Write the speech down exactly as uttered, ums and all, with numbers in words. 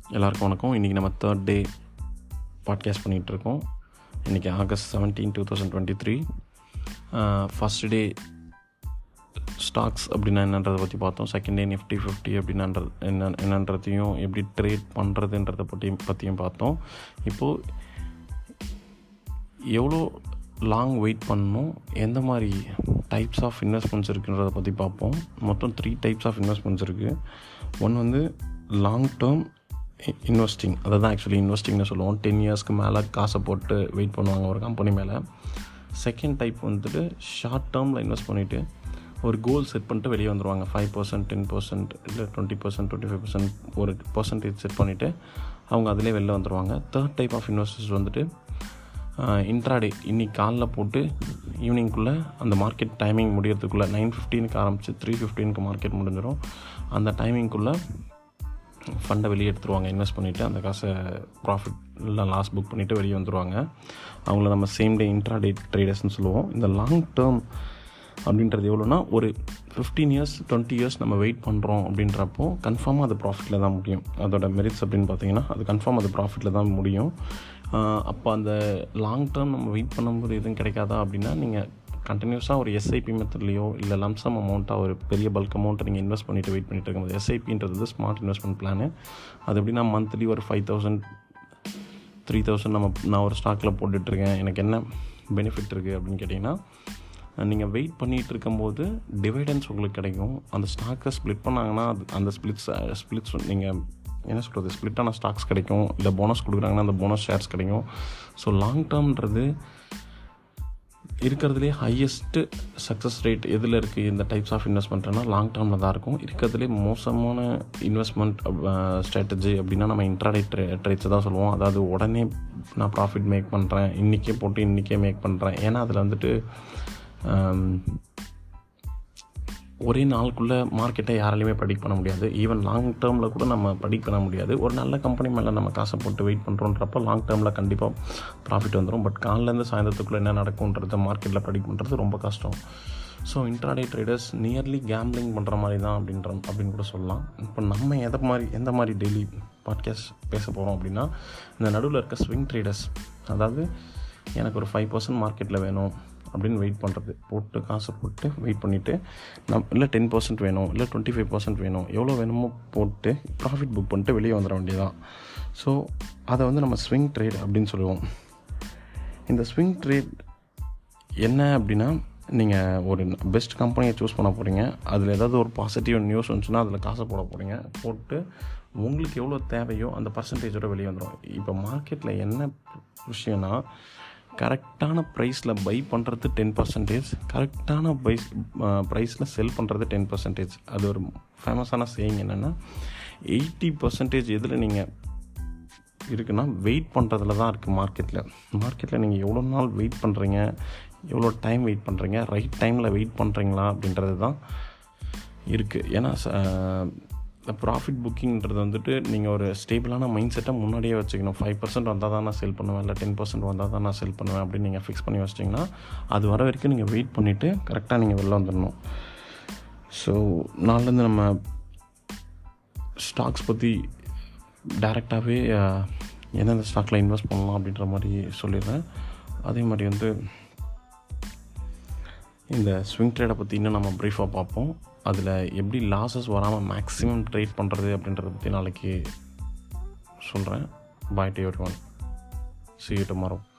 எல்லாருக்கும் வணக்கம். இன்றைக்கி நம்ம தேர்ட் டே பாட்காஸ்ட் பண்ணிகிட்ருக்கோம். இன்றைக்கி August seventeen two thousand twenty three first day stocks அப்படின்னா என்னன்றதை பற்றி பார்த்தோம். செகண்ட் டே நிஃப்டி ஃபிஃப்டி அப்படின்றது என்ன என்னன்றதையும் எப்படி ட்ரேட் பண்ணுறதுன்றதை பற்றி பற்றியும் பார்த்தோம். இப்போது எவ்வளோ லாங் வெயிட் பண்ணணும், எந்த மாதிரி டைப்ஸ் ஆஃப் இன்வெஸ்ட்மெண்ட்ஸ் இருக்குன்றதை பற்றி பார்ப்போம். மொத்தம் த்ரீ டைப்ஸ் ஆஃப் இன்வெஸ்ட்மெண்ட்ஸ் இருக்குது. ஒன் வந்து லாங் டேர்ம் இன்வெஸ்டிங், அதை தான் ஆக்சுவலி இன்வெஸ்டிங்னு சொல்லுவோம். டென் இயர்ஸ்க்கு மேலே காசை போட்டு வெயிட் பண்ணுவாங்க ஒரு கம்பெனி மேலே. செகண்ட் டைப் வந்துட்டு ஷார்ட் டேர்மில் இன்வெஸ்ட் பண்ணிவிட்டு ஒரு கோல் செட் பண்ணிட்டு வெளியே வந்துடுவாங்க. ஃபைவ் பர்சன்ட் டென் பர்சன்ட் இல்லை twenty percent twenty five percent ஒரு பர்சன்டேஜ் செட் பண்ணிவிட்டு அவங்க அதிலே வெளில வந்துடுவாங்க. தேர்ட் டைப் ஆஃப் இன்வெஸ்டர்ஸ் வந்துட்டு இன்ட்ராடே இன்றைக்கி காலில் போட்டு ஈவினிங்குள்ளே அந்த மார்க்கெட் டைமிங் முடியறதுக்குள்ளே நைன் ஃபிஃப்டீனுக்கு ஆரம்பித்து த்ரீ ஃபிஃப்டீனுக்கு மார்க்கெட் முடிஞ்சிடும். அந்த டைமிங்குள்ளே ஃபண்டை வெளியே எடுத்துருவாங்க. இன்வெஸ்ட் பண்ணிவிட்டு அந்த காசை ப்ராஃபிட் இல்லை லாஸ் புக் பண்ணிவிட்டு வெளியே வந்துடுவாங்க. அவங்கள நம்ம சேம் டே இன்ட்ராடே ட்ரேடர்ஸ்னு சொல்லுவோம். இந்த லாங் டேர்ம் அப்படின்றது எவ்வளோனா, ஒரு ஃபிஃப்டீன் இயர்ஸ் டுவெண்ட்டி இயர்ஸ் நம்ம வெயிட் பண்ணுறோம் அப்படின்றப்போ கன்ஃபார்மாக அது ப்ராஃபிட்டில் தான் முடியும். அதோட மெரிட்ஸ் அப்படின்னு பார்த்தீங்கன்னா அது கன்ஃபார்ம் அது ப்ராஃபிட்டில் தான் முடியும். அப்போ அந்த லாங் டேர்ம் நம்ம வெயிட் பண்ணும்போது எதுவும் கிடைக்காதா அப்படின்னா, நீங்கள் கண்டினியூஸாக ஒரு எஸ்ஐபி மெத்தட்லையோ இல்லை லம்சம் அமௌண்ட்டாக ஒரு பெரிய பல்க் அமௌண்ட்டை நீங்கள் இன்வெஸ்ட் பண்ணிவிட்டு வெயிட் பண்ணிட்டு இருக்கும்போது, எஸ்ஐபின்றது ஸ்மார்ட் இன்வெஸ்ட்மெண்ட் பிளானு. அது எப்படின்னா மந்த்லி ஒரு ஃபைவ் தௌசண்ட் த்ரீ தௌசண்ட் நம்ம நான் ஒரு ஸ்டாக்கில் போட்டுட்ருக்கேன், எனக்கு என்ன பெனிஃபிட் இருக்குது அப்படின்னு கேட்டிங்கன்னா, நீங்கள் வெயிட் பண்ணிகிட்டு இருக்கும்போது டிவைடன்ஸ் உங்களுக்கு கிடைக்கும். அந்த ஸ்டாக்கை ஸ்ப்ளிட் பண்ணாங்கன்னா அது அந்த ஸ்ப்ளிட்ஸ் ஸ்ப்ளிட்ஸ் நீங்கள் என்ன சொல்கிறது ஸ்ப்ளிட்டான ஸ்டாக்ஸ் கிடைக்கும். இல்லை போனஸ் கொடுக்குறாங்கன்னா அந்த போனஸ் ஷேர்ஸ் கிடைக்கும். ஸோ லாங் டேர்ம்ன்றது இருக்கிறதுலே ஹையஸ்ட்டு சக்ஸஸ் ரேட் எதில் இருக்குது இந்த டைப்ஸ் ஆஃப் இன்வெஸ்ட்மெண்ட்னா லாங் டேர்மில் தான் இருக்கும். இருக்கிறதுலே மோசமான இன்வெஸ்ட்மெண்ட் ஸ்ட்ராட்டஜி அப்படின்னா நம்ம இன்ட்ராடே ட்ரே ட்ரேட்ஸை தான் சொல்லுவோம். அதாவது உடனே நான் ப்ராஃபிட் மேக் பண்ணுறேன், இன்றைக்கே போட்டு இன்றைக்கே மேக் பண்ணுறேன். ஏன்னா அதில் வந்துட்டு ஒரே நாளுக்குள்ளே மார்க்கெட்டை யாராலையுமே ப்ரெடிக்ட் பண்ண முடியாது. ஈவன் லாங் டேர்மில் கூட நம்ம ப்ரெடிக்ட் பண்ண முடியாது. ஒரு நல்ல கம்பெனி மேலே நம்ம காசை போட்டு வெயிட் பண்ணுறோன்றப்போ லாங் டேர்மில் கண்டிப்பாக ப்ராஃபிட் வந்துடும். பட் காலையிலேருந்து சாயந்தரத்துக்குள்ளே என்ன நடக்கும்ன்றத மார்க்கெட்டில் ப்ரெடிக்ட் பண்ணுறது ரொம்ப கஷ்டம். So intraday traders nearly gambling பண்ணுற மாதிரி தான் அப்படின்ற அப்படின்னு கூட சொல்லலாம். இப்போ நம்ம எதை மாதிரி எந்த மாதிரி டெய்லி பாட்காஸ்ட் பேச போகிறோம் அப்படின்னா, இந்த நடுவில் இருக்க ஸ்விங் ட்ரேடர்ஸ், அதாவது எனக்கு ஒரு ஃபைவ் பர்சன்ட் மார்க்கெட்டில் வேணும் அப்படின்னு வெயிட் பண்ணுறது, போட்டு காசை போட்டு வெயிட் பண்ணிவிட்டு நம் இல்லை டென் பர்சன்ட் வேணும் இல்லை டுவெண்ட்டி ஃபைவ் பர்சன்ட் வேணும், எவ்வளோ வேணுமோ போட்டு ப்ராஃபிட் புக் பண்ணிட்டு வெளியே வந்துட வேண்டியதான். ஸோ அதை வந்து நம்ம ஸ்விங் ட்ரேட் அப்படின்னு சொல்லுவோம். இந்த ஸ்விங் ட்ரேட் என்ன அப்படின்னா, நீங்கள் ஒரு பெஸ்ட் கம்பெனியை சூஸ் பண்ண போகிறீங்க, அதில் ஏதாவது ஒரு பாசிட்டிவ் நியூஸ் வந்துச்சுன்னா அதில் காசை போட போகிறீங்க. போட்டு உங்களுக்கு எவ்வளோ தேவையோ அந்த பர்சன்டேஜோட வெளியே வந்துடும். இப்போ மார்க்கெட்டில் என்ன விஷயம்னா, கரெக்டான ப்ரைஸில் பை பண்ணுறது டென் பர்சன்டேஜ், கரெக்டான பைஸ் ப்ரைஸில் செல் பண்ணுறது டென் பர்சன்டேஜ். அது ஒரு ஃபேமஸான சேயிங் என்னென்னா, எயிட்டி பர்சன்டேஜ் எதில் நீங்கள் இருக்குன்னா வெயிட் பண்ணுறதுல தான் இருக்குது. மார்க்கெட்டில் மார்க்கெட்டில் நீங்கள் எவ்வளோ நாள் வெயிட் பண்ணுறீங்க, எவ்வளோ டைம் வெயிட் பண்ணுறீங்க, ரைட் டைமில் வெயிட் பண்ணுறீங்களா அப்படின்றது தான் இருக்குது. ஏன்னா ப்ராஃபிட் புக்கிங்கிறது வந்துட்டு நீங்கள் ஒரு ஸ்டேபிளான மைண்ட் செட்டை முன்னாடியே வச்சுக்கணும். ஃபைவ் பர்சன்ட் வந்தால் தான் நான் செல் பண்ணுவேன், இல்லை டென் பர்சன்ட் வந்தால் தான் நான் செல் பண்ணுவேன் அப்படின்னு நீங்கள் ஃபிக்ஸ் பண்ணி வச்சிட்டிங்கன்னா அது வர வரைக்கும் நீங்கள் வெயிட் பண்ணிவிட்டு கரெக்டாக நீங்கள் வெளில வந்துடணும். ஸோ நாளிலேருந்து நம்ம ஸ்டாக்ஸ் பற்றி டைரெக்டாகவே எந்தெந்த ஸ்டாக்கில் இன்வெஸ்ட் பண்ணலாம் அப்படின்ற மாதிரி சொல்லிடுறேன். அதே மாதிரி வந்து இந்த ஸ்விங் ட்ரேடை பற்றி இன்னும் நம்ம ப்ரீஃபாக பார்ப்போம். அதில் எப்படி லாஸஸ் வராமல் மேக்ஸிமம் ட்ரேட் பண்ணுறது அப்படின்றத பற்றி நாளைக்கு சொல்கிறேன். Bye to everyone. See you tomorrow.